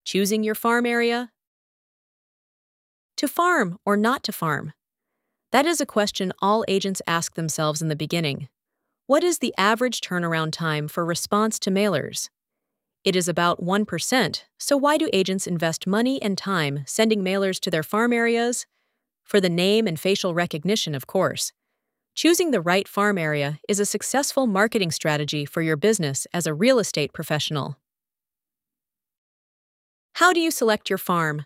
Choosing your farm area? To farm or not to farm? That is a question all agents ask themselves in the beginning. What is the average turnaround time for response to mailers? It is about 1%, so why do agents invest money and time sending mailers to their farm areas? For the name and facial recognition, of course. Choosing the right farm area is a successful marketing strategy for your business as a real estate professional. How do you select your farm?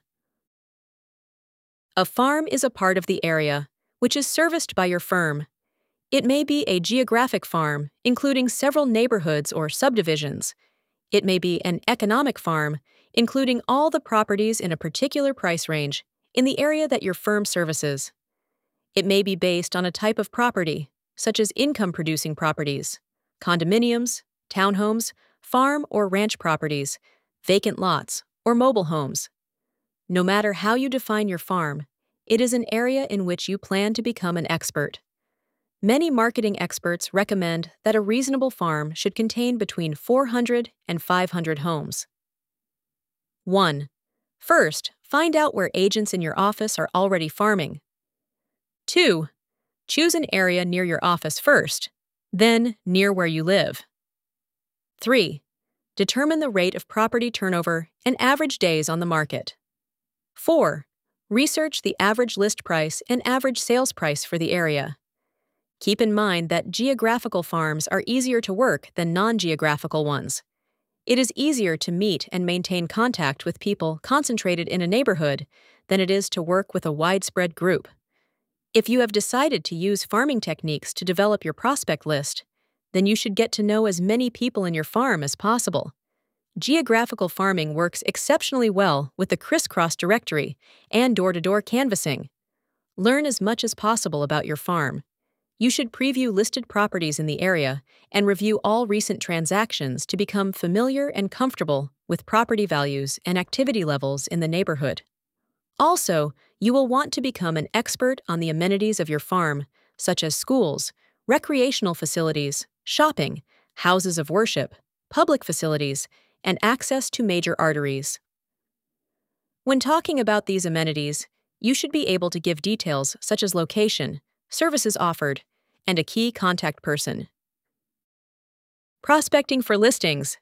A farm is a part of the area, which is serviced by your firm. It may be a geographic farm, including several neighborhoods or subdivisions. It may be an economic farm, including all the properties in a particular price range in the area that your firm services. It may be based on a type of property, such as income-producing properties, condominiums, townhomes, farm or ranch properties, vacant lots, or mobile homes. No matter how you define your farm, it is an area in which you plan to become an expert. Many marketing experts recommend that a reasonable farm should contain between 400 and 500 homes. 1. First, find out where agents in your office are already farming. 2. Choose an area near your office first, then near where you live. 3. Determine the rate of property turnover and average days on the market. 4. Research the average list price and average sales price for the area. Keep in mind that geographical farms are easier to work than non-geographical ones. It is easier to meet and maintain contact with people concentrated in a neighborhood than it is to work with a widespread group. If you have decided to use farming techniques to develop your prospect list, then you should get to know as many people in your farm as possible. Geographical farming works exceptionally well with the crisscross directory and door-to-door canvassing. Learn as much as possible about your farm. You should preview listed properties in the area and review all recent transactions to become familiar and comfortable with property values and activity levels in the neighborhood. Also, you will want to become an expert on the amenities of your farm, such as schools, recreational facilities, shopping, houses of worship, public facilities, and access to major arteries. When talking about these amenities, you should be able to give details such as location, services offered, and a key contact person. Prospecting for listings.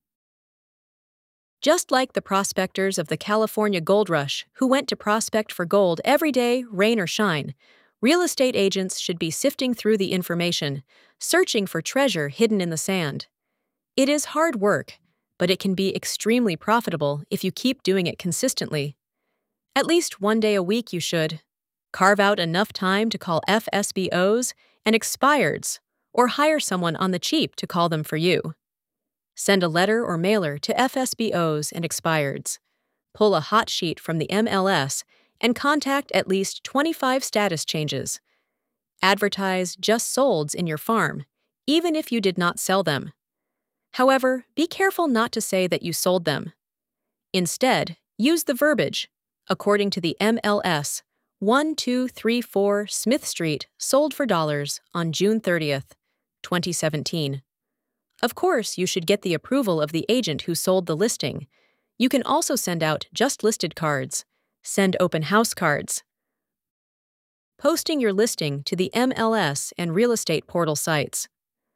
Just like the prospectors of the California Gold Rush who went to prospect for gold every day, rain or shine, real estate agents should be sifting through the information, searching for treasure hidden in the sand. It is hard work, but it can be extremely profitable if you keep doing it consistently. At least one day a week you should. Carve out enough time to call FSBOs and expireds, or hire someone on the cheap to call them for you. Send a letter or mailer to FSBOs and expireds. Pull a hot sheet from the MLS and contact at least 25 status changes. Advertise just solds in your farm, even if you did not sell them. However, be careful not to say that you sold them. Instead, use the verbiage, according to the MLS, 1234 Smith Street sold for dollars on June 30th, 2017. Of course, you should get the approval of the agent who sold the listing. You can also send out just listed cards, send open house cards. Posting your listing to the MLS and real estate portal sites.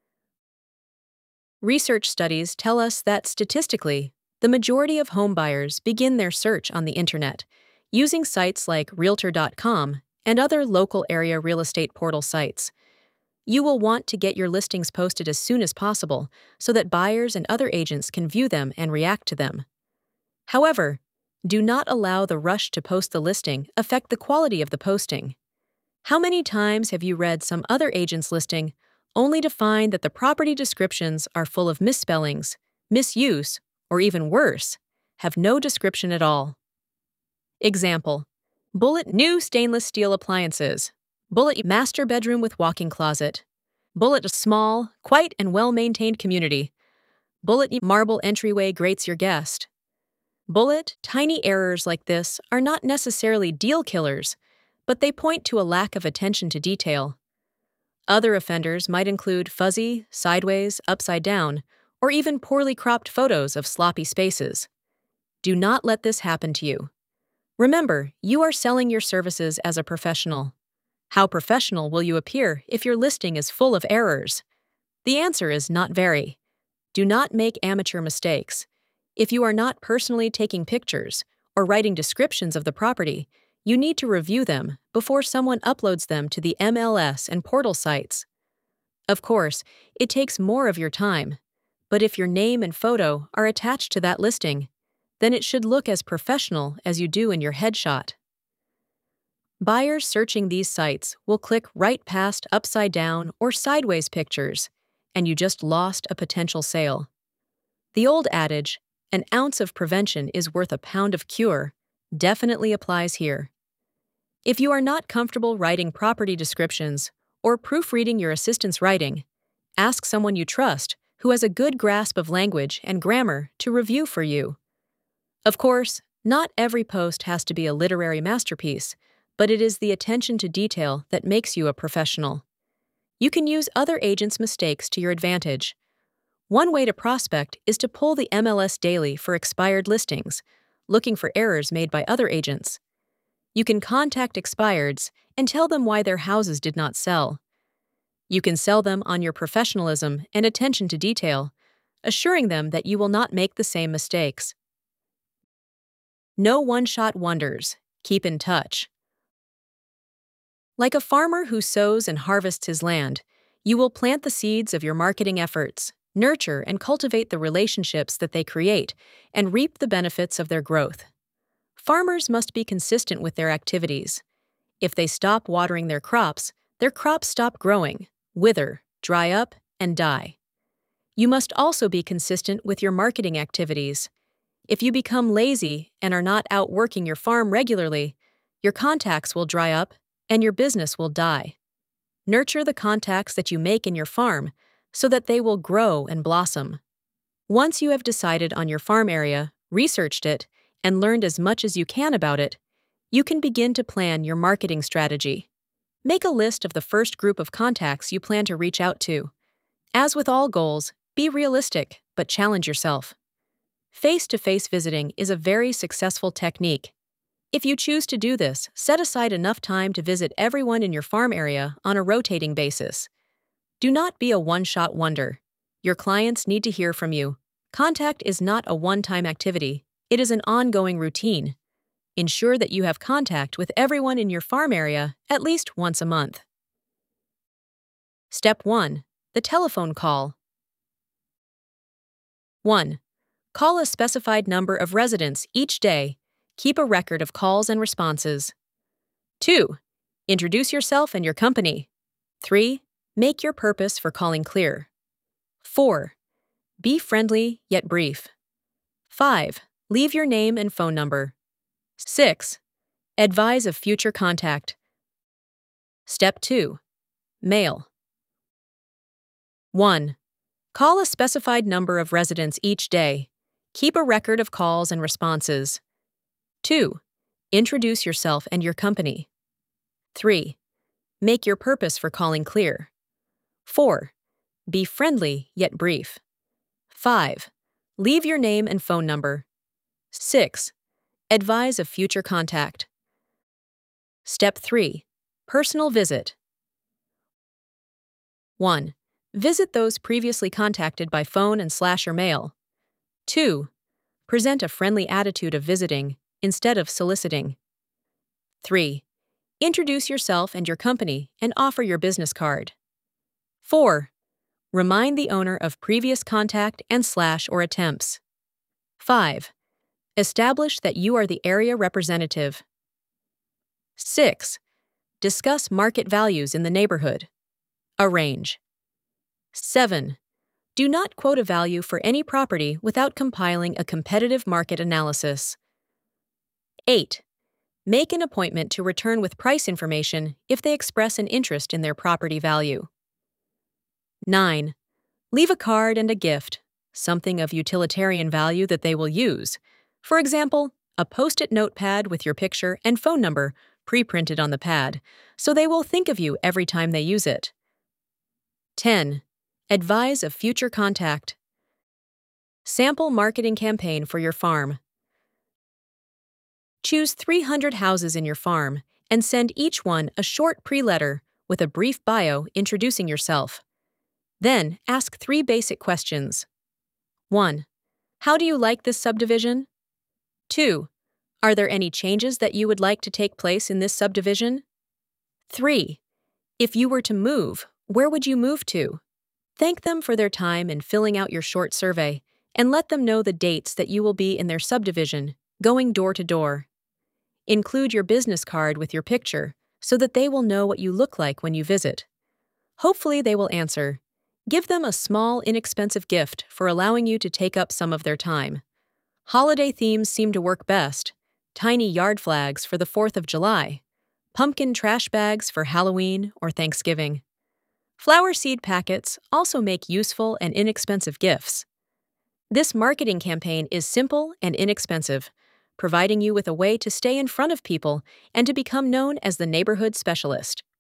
Research studies tell us that statistically, the majority of home buyers begin their search on the internet, using sites like Realtor.com and other local area real estate portal sites. You will want to get your listings posted as soon as possible so that buyers and other agents can view them and react to them. However, do not allow the rush to post the listing affect the quality of the posting. How many times have you read some other agent's listing only to find that the property descriptions are full of misspellings, misuse, or even worse, have no description at all? Example: Bullet new stainless steel appliances. Bullet master bedroom with walk-in closet. Bullet small, quiet and well-maintained community. Bullet marble entryway grates your guest. Bullet tiny errors like this are not necessarily deal killers, but they point to a lack of attention to detail. Other offenders might include fuzzy, sideways, upside down, or even poorly cropped photos of sloppy spaces. Do not let this happen to you. Remember, you are selling your services as a professional. How professional will you appear if your listing is full of errors? The answer is not very. Do not make amateur mistakes. If you are not personally taking pictures or writing descriptions of the property, you need to review them before someone uploads them to the MLS and portal sites. Of course, it takes more of your time, but if your name and photo are attached to that listing, then it should look as professional as you do in your headshot. Buyers searching these sites will click right past upside-down or sideways pictures, and you just lost a potential sale. The old adage, "An ounce of prevention is worth a pound of cure," definitely applies here. If you are not comfortable writing property descriptions or proofreading your assistant's writing, ask someone you trust who has a good grasp of language and grammar to review for you. Of course, not every post has to be a literary masterpiece, but it is the attention to detail that makes you a professional. You can use other agents' mistakes to your advantage. One way to prospect is to pull the MLS daily for expired listings, looking for errors made by other agents. You can contact expireds and tell them why their houses did not sell. You can sell them on your professionalism and attention to detail, assuring them that you will not make the same mistakes. No one-shot wonders. Keep in touch. Like a farmer who sows and harvests his land, you will plant the seeds of your marketing efforts, nurture and cultivate the relationships that they create, and reap the benefits of their growth. Farmers must be consistent with their activities. If they stop watering their crops stop growing, wither, dry up, and die. You must also be consistent with your marketing activities. If you become lazy and are not out working your farm regularly, your contacts will dry up and your business will die. Nurture the contacts that you make in your farm so that they will grow and blossom. Once you have decided on your farm area, researched it, and learned as much as you can about it, you can begin to plan your marketing strategy. Make a list of the first group of contacts you plan to reach out to. As with all goals, be realistic, but challenge yourself. Face-to-face visiting is a very successful technique. If you choose to do this, set aside enough time to visit everyone in your farm area on a rotating basis. Do not be a one-shot wonder. Your clients need to hear from you. Contact is not a one-time activity. It is an ongoing routine. Ensure that you have contact with everyone in your farm area at least once a month. Step 1. The telephone call. 1. Call a specified number of residents each day. Keep a record of calls and responses. 2. Introduce yourself and your company. 3. Make your purpose for calling clear. 4. Be friendly yet brief. 5. Leave your name and phone number. 6. Advise of future contact. Step 2. Mail. 1. Call a specified number of residents each day. Keep a record of calls and responses. 2. Introduce yourself and your company. 3. Make your purpose for calling clear. 4. Be friendly yet brief. 5. Leave your name and phone number. 6. Advise of future contact. Step 3. Personal visit. 1. Visit those previously contacted by phone and / mail. 2. Present a friendly attitude of visiting instead of soliciting. 3. Introduce yourself and your company and offer your business card. 4. Remind the owner of previous contact and / or attempts. 5. Establish that you are the area representative. 6. Discuss market values in the neighborhood. Arrange. 7. Do not quote a value for any property without compiling a competitive market analysis. 8. Make an appointment to return with price information if they express an interest in their property value. 9. Leave a card and a gift, something of utilitarian value that they will use. For example, a post-it notepad with your picture and phone number pre-printed on the pad, so they will think of you every time they use it. 10. Advise of future contact. Sample marketing campaign for your farm. Choose 300 houses in your farm and send each one a short pre-letter with a brief bio introducing yourself. Then ask 3 basic questions. 1. How do you like this subdivision? 2. Are there any changes that you would like to take place in this subdivision? 3. If you were to move, where would you move to? Thank them for their time in filling out your short survey and let them know the dates that you will be in their subdivision, going door to door. Include your business card with your picture so that they will know what you look like when you visit. Hopefully they will answer. Give them a small, inexpensive gift for allowing you to take up some of their time. Holiday themes seem to work best. Tiny yard flags for the 4th of July. Pumpkin trash bags for Halloween or Thanksgiving. Flower seed packets also make useful and inexpensive gifts. This marketing campaign is simple and inexpensive, providing you with a way to stay in front of people and to become known as the neighborhood specialist.